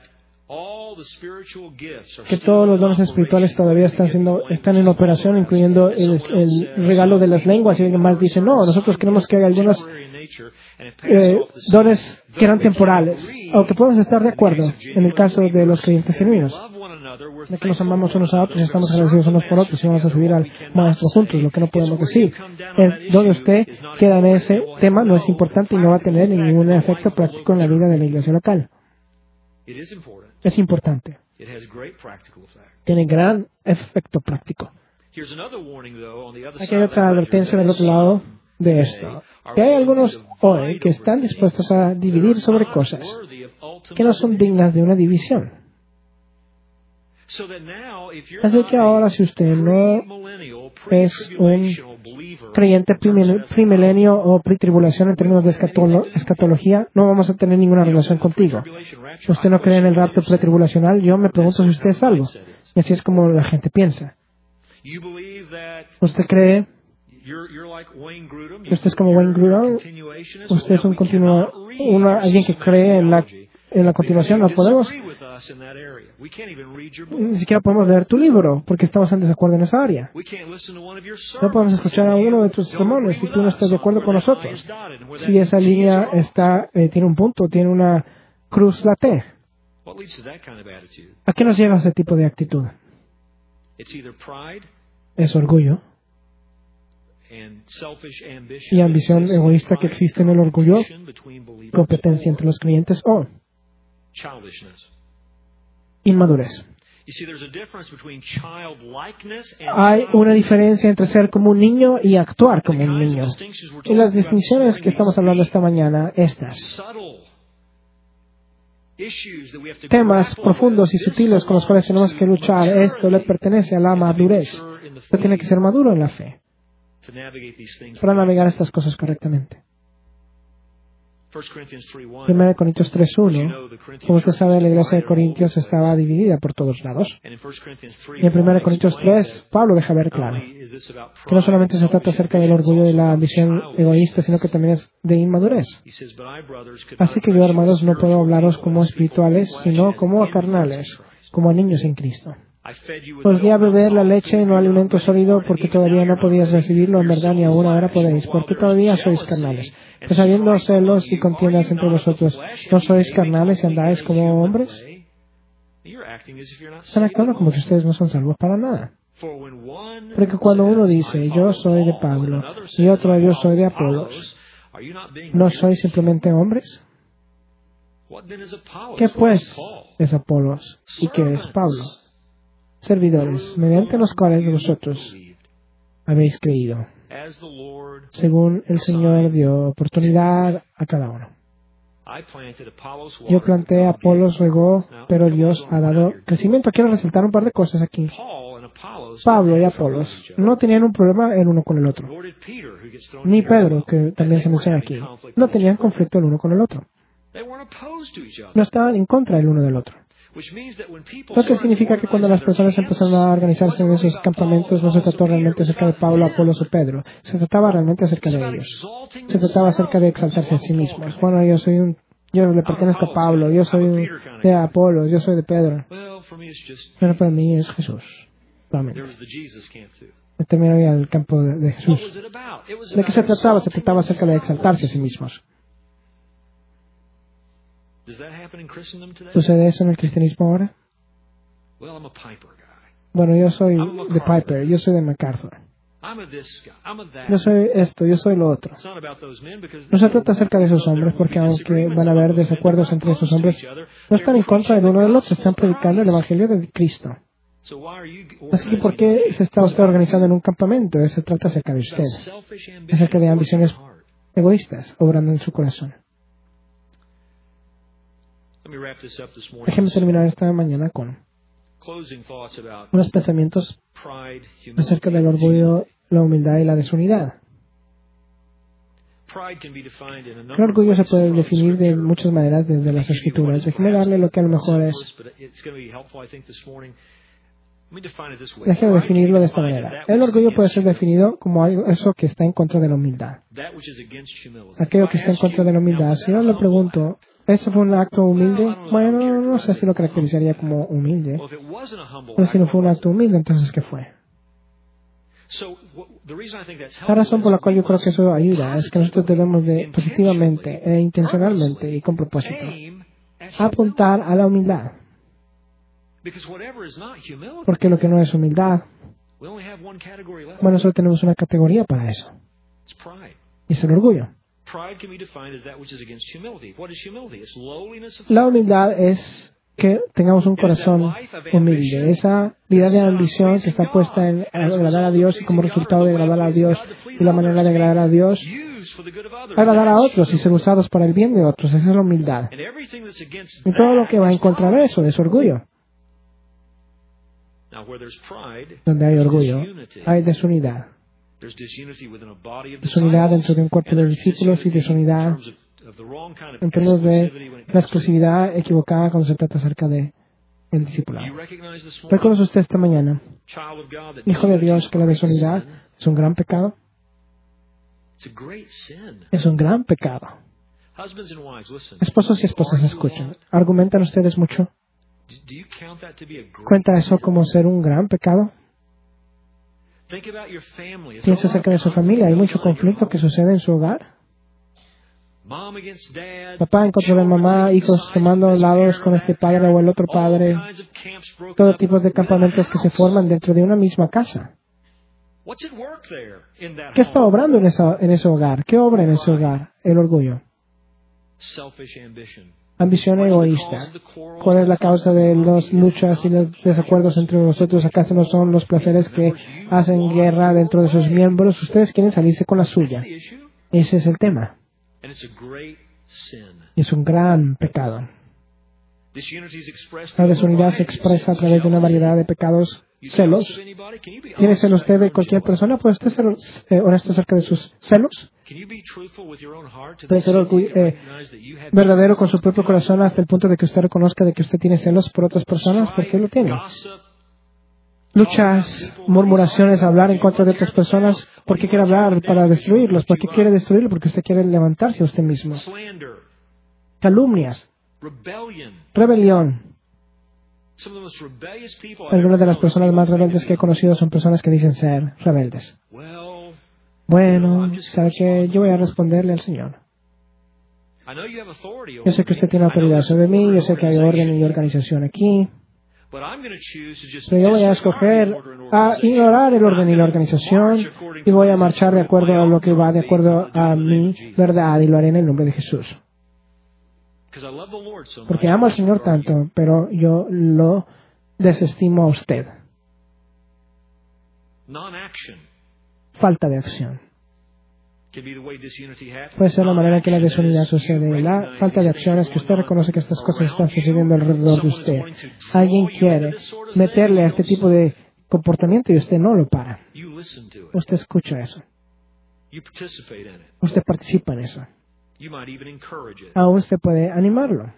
que todos los dones espirituales todavía están siendo están en operación, incluyendo el, el regalo de las lenguas, y alguien más dice, no, nosotros queremos que haya algunos eh, dones que eran temporales, o que podemos estar de acuerdo en el caso de los creyentes genuinos, de que nos amamos unos a otros y estamos agradecidos unos por otros y vamos a subir al Maestro juntos, lo que no podemos decir. El donde usted queda en ese tema no es importante y no va a tener ningún efecto práctico en la vida de la iglesia local. Es importante. Tiene gran efecto práctico. Aquí hay otra advertencia del otro lado de esto. Que hay algunos hoy que están dispuestos a dividir sobre cosas que no son dignas de una división. Así que ahora, si usted no es un creyente primilenio o pretribulación en términos de escatolo- escatología, no vamos a tener ninguna relación contigo. Si usted no cree en el rapto pretribulacional, yo me pregunto si usted es salvo. Y así es como la gente piensa. ¿Usted cree que usted es como Wayne Grudem? ¿Usted es un continuo, una, alguien que cree en la, en la continuación? No podemos, ni siquiera podemos leer tu libro porque estamos en desacuerdo en esa área. No podemos escuchar a uno de tus sermones si tú no estás de acuerdo con nosotros. Si esa línea está eh, tiene un punto, tiene una cruz la T. ¿A qué nos lleva ese tipo de actitud? Es orgullo y ambición egoísta que existe en el orgullo, competencia entre los creyentes o inmadurez. Hay una diferencia entre ser como un niño y actuar como un niño. Y las distinciones que estamos hablando esta mañana, estas temas profundos y sutiles con los cuales tenemos que luchar, esto le pertenece a la madurez. Usted tiene que ser maduro en la fe para navegar estas cosas correctamente. primera Corintios tres uno. Como usted sabe, la iglesia de Corintios estaba dividida por todos lados. Y en primera Corintios tres, Pablo deja ver claro que no solamente se trata acerca del orgullo y la ambición egoísta, sino que también es de inmadurez. Así que yo, hermanos, no puedo hablaros como espirituales, sino como carnales, como niños en Cristo. Os di a beber la leche y no alimento sólido porque todavía no podíais recibirlo en verdad ni aún ahora podéis, porque todavía sois carnales. Pues habiendo celos y contiendas entre vosotros, ¿no sois carnales y andáis como hombres? Están actuando como que ustedes no son salvos para nada. Porque cuando uno dice, yo soy de Pablo, y otro, yo soy de Apolos, ¿no sois simplemente hombres? ¿Qué pues es Apolos y qué es Pablo? Servidores, mediante los cuales vosotros habéis creído, según el Señor dio oportunidad a cada uno. Yo planté, Apolos regó, pero Dios ha dado crecimiento. Quiero resaltar un par de cosas aquí. Pablo y Apolos no tenían un problema el uno con el otro. Ni Pedro, que también se menciona aquí, no tenían conflicto el uno con el otro. No estaban en contra el uno del otro. Lo que significa que cuando las personas empezaron a organizarse en esos campamentos, no se trató realmente acerca de Pablo, Apolos o Pedro. Se trataba realmente acerca de ellos. Se trataba acerca de exaltarse a sí mismos. Bueno, yo soy un, yo le pertenezco a Pablo, yo soy un, de Apolos, yo soy de Pedro. Pero para mí es Jesús. Realmente. También había el campo de, de Jesús. ¿De qué se trataba? Se trataba acerca de exaltarse a sí mismos. ¿Sucede eso en el cristianismo ahora? Bueno, yo soy de Piper, yo soy de MacArthur. Yo soy esto, yo soy lo otro. No se trata acerca de esos hombres, porque aunque van a haber desacuerdos entre esos hombres, no están en contra del uno del otro, están predicando el Evangelio de Cristo. Así que, ¿por qué se está usted organizando en un campamento? Se trata acerca de usted, acerca de ambiciones egoístas, obrando en su corazón. Déjeme terminar esta mañana con unos pensamientos acerca del orgullo, la humildad y la desunidad. El orgullo se puede definir de muchas maneras desde las Escrituras. Déjeme darle lo que a lo mejor es. Déjeme definirlo de esta manera. El orgullo puede ser definido como algo, eso que está en contra de la humildad. Aquello que está en contra de la humildad. Si yo le pregunto, ¿eso fue un acto humilde? Bueno, no sé si lo caracterizaría como humilde. Pero si no fue un acto humilde, entonces ¿qué fue? La razón por la cual yo creo que eso ayuda es que nosotros debemos de positivamente e intencionalmente y con propósito apuntar a la humildad. Porque lo que no es humildad, bueno, solo tenemos una categoría para eso. Y es el orgullo. La humildad es que tengamos un corazón humilde. Esa vida de ambición que está puesta en agradar a Dios y como resultado de agradar a Dios y la manera de agradar a Dios, agradar a otros y ser usados para el bien de otros. Esa es la humildad. Y todo lo que va en contra de eso es orgullo. Donde hay orgullo, hay desunidad. Desunidad dentro de un cuerpo de discípulos y desunidad en términos de la exclusividad equivocada cuando se trata acerca de el discipulado. ¿Reconoce usted esta mañana, hijo de Dios, que la desunidad es un gran pecado? Es un gran pecado. Esposos y esposas, escuchen. ¿Argumentan ustedes mucho? ¿Cuenta eso como ser un gran pecado? Piensa acerca de su familia. ¿Hay mucho conflicto que sucede en su hogar? Papá en contra de mamá, hijos tomando lados con este padre o el otro padre. Todo tipo de campamentos que se forman dentro de una misma casa. ¿Qué está obrando en, esa, en ese hogar? ¿Qué obra en ese hogar? El orgullo. Ambición egoísta. ¿Cuál es la causa de las luchas y los desacuerdos entre nosotros? ¿Acaso no son los placeres que hacen guerra dentro de sus miembros? Ustedes quieren salirse con la suya. Ese es el tema. Y es un gran pecado. La desunidad se expresa a través de una variedad de pecados. Celos. ¿Tiene celos usted de cualquier persona? ¿Puede usted ser eh, honesto acerca de sus celos? ¿Puede ser eh, verdadero con su propio corazón hasta el punto de que usted reconozca de que usted tiene celos por otras personas? ¿Por qué lo tiene? Luchas, murmuraciones, hablar en contra de otras personas. ¿Por qué quiere hablar? Para destruirlos. ¿Por qué quiere destruirlos? Porque usted quiere levantarse a usted mismo. Calumnias. Rebelión. Algunas de las personas más rebeldes que he conocido son personas que dicen ser rebeldes. Bueno, ¿sabe qué? Yo voy a responderle al Señor. Yo sé que usted tiene autoridad sobre mí, yo sé que hay orden y organización aquí, pero yo voy a escoger a ignorar el orden y la organización y voy a marchar de acuerdo a lo que va de acuerdo a mi verdad y lo haré en el nombre de Jesús. Porque amo al Señor tanto, pero yo lo desestimo a usted. Falta de acción. Puede ser la manera en que la desunidad sucede. La falta de acción es que usted reconoce que estas cosas están sucediendo alrededor de usted. Alguien quiere meterle a este tipo de comportamiento y usted no lo para. Usted escucha eso. Usted participa en eso. Aún usted puede animarlo.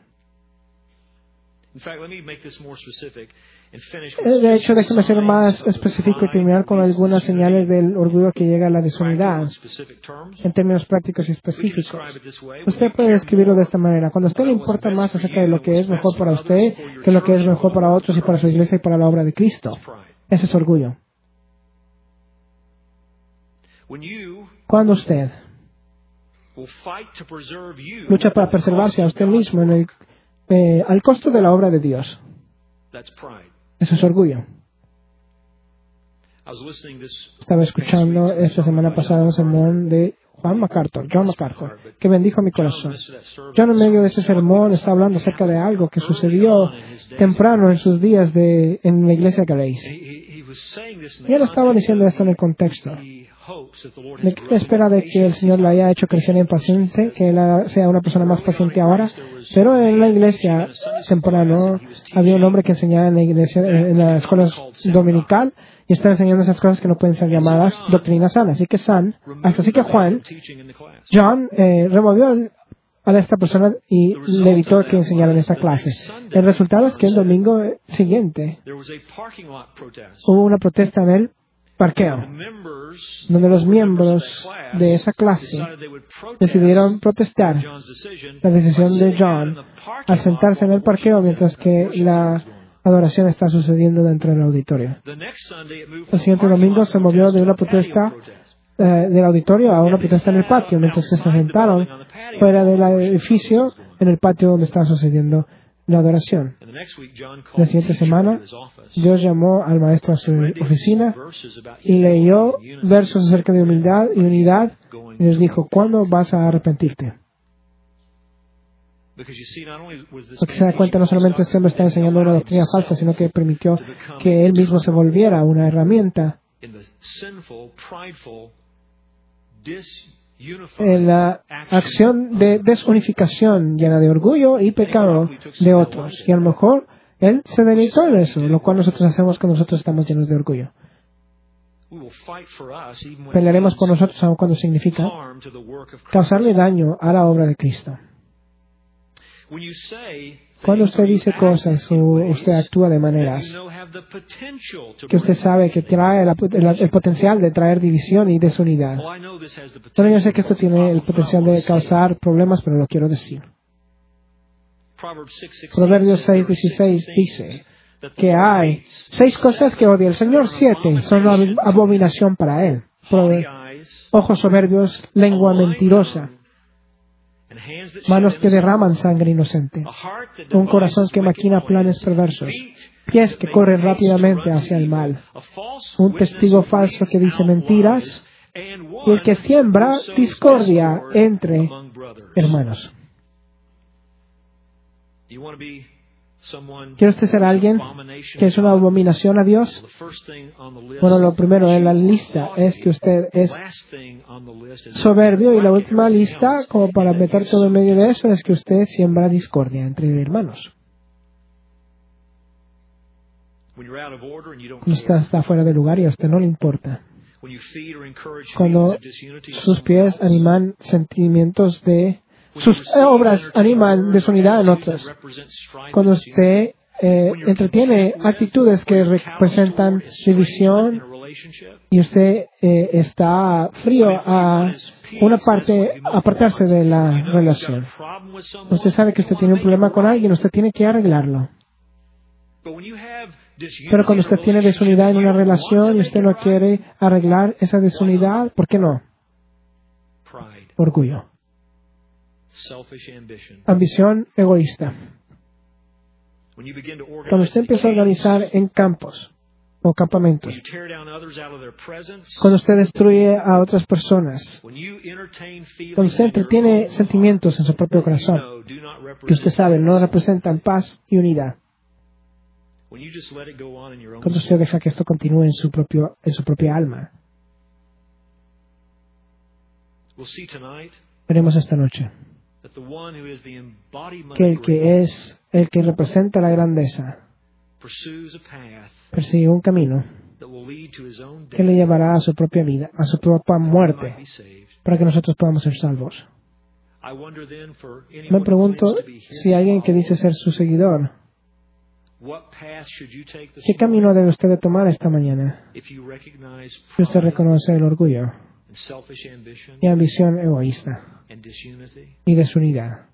De hecho, déjeme ser más específico y terminar con algunas señales del orgullo que llega a la desunidad en términos prácticos y específicos. Usted puede describirlo de esta manera. Cuando a usted le importa más acerca de lo que es mejor para usted que lo que es mejor para otros y para su iglesia y para la obra de Cristo. Ese es orgullo. Cuando usted lucha para preservarse a usted mismo en el, eh, al costo de la obra de Dios. Eso es orgullo. Estaba escuchando esta semana pasada un sermón de Juan MacArthur, John MacArthur, que bendijo mi corazón. John, en medio de ese sermón, está hablando acerca de algo que sucedió temprano en sus días de, en la iglesia Grace. Y él estaba diciendo esto en el contexto. Le espera de que el Señor le haya hecho crecer en paciencia, que él sea una persona más paciente ahora. Pero en la iglesia temprano había un hombre que enseñaba en la iglesia, en la escuela dominical, y está enseñando esas cosas que no pueden ser llamadas doctrina sana. Así que San, hasta así que Juan, John eh, removió a esta persona y le evitó que enseñara en esta clase. El resultado es que el domingo siguiente hubo una protesta en el parqueo, donde los miembros de esa clase decidieron protestar la decisión de John al sentarse en el parqueo mientras que la adoración está sucediendo dentro del auditorio. El siguiente domingo se movió de una protesta eh, del auditorio a una protesta en el patio, mientras que se sentaron fuera del edificio en el patio donde estaba sucediendo la adoración. La siguiente semana, Dios llamó al maestro a su oficina y leyó versos acerca de humildad y unidad y les dijo, ¿cuándo vas a arrepentirte? Porque se da cuenta, no solamente este hombre está enseñando una doctrina falsa, sino que permitió que él mismo se volviera una herramienta en la acción de desunificación llena de orgullo y pecado de otros. Y a lo mejor él se deleitó en eso, lo cual nosotros hacemos cuando nosotros estamos llenos de orgullo. Pelearemos por nosotros aun cuando significa causarle daño a la obra de Cristo. Cuando usted dice cosas o usted actúa de maneras que usted sabe que trae la, el, el potencial de traer división y desunidad. Pero yo sé que esto tiene el potencial de causar problemas, pero lo quiero decir. Proverbios seis dieciséis dice que hay seis cosas que odia el Señor, siete son una abominación para Él. Prove- ojos soberbios, lengua mentirosa, manos que derraman sangre inocente, un corazón que maquina planes perversos, pies que corren rápidamente hacia el mal, un testigo falso que dice mentiras y el que siembra discordia entre hermanos. ¿Quiere usted ser alguien que es una abominación a Dios? Bueno, lo primero en la lista es que usted es soberbio, y la última lista, como para meter todo en medio de eso, es que usted siembra discordia entre hermanos. Cuando usted está fuera de lugar y a usted no le importa. Cuando sus pies animan sentimientos de sus obras animan desunidad en otras. Cuando usted eh, entretiene actitudes que representan división y usted eh, está frío a una parte, apartarse de la relación. Usted sabe que usted tiene un problema con alguien, usted tiene que arreglarlo. Pero cuando usted tiene desunidad en una relación y usted no quiere arreglar esa desunidad, ¿por qué no? Orgullo. Ambición egoísta. Cuando usted empieza a organizar en campos o campamentos, cuando usted destruye a otras personas, cuando usted entretiene sentimientos en su propio corazón, que usted sabe no representan paz y unidad, cuando usted deja que esto continúe en su, propio, en su propia alma, veremos esta noche que el que es el que representa la grandeza persigue un camino que le llevará a su propia vida, a su propia muerte, para que nosotros podamos ser salvos. Me pregunto si alguien que dice ser su seguidor, ¿qué camino debe usted de tomar esta mañana? Si usted reconoce el orgullo y ambición egoísta y desunidad.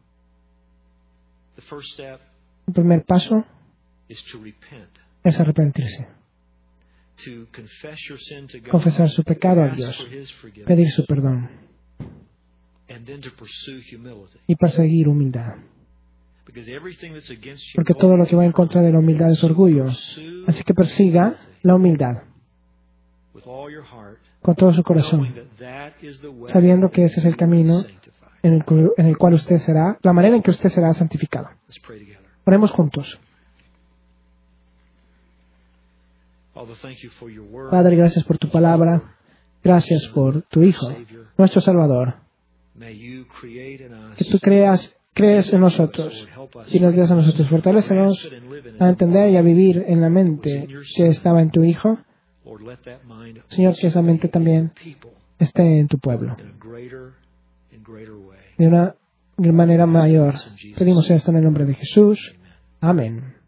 El primer paso es arrepentirse, confesar su pecado a Dios, pedir su perdón y perseguir humildad. Porque todo lo que va en contra de la humildad es orgullo. Así que persiga la humildad con todo su corazón, sabiendo que ese es el camino en el, cu- en el cual usted será, la manera en que usted será santificado. Oremos juntos. Padre, gracias por tu palabra. Gracias por tu Hijo, nuestro Salvador. Que tú creas, crees en nosotros y nos des a nosotros. Fortalécenos a entender y a vivir en la mente que estaba en tu Hijo. Señor, que esa mente también esté en tu pueblo de una manera mayor. Pedimos esto en el nombre de Jesús. Amén.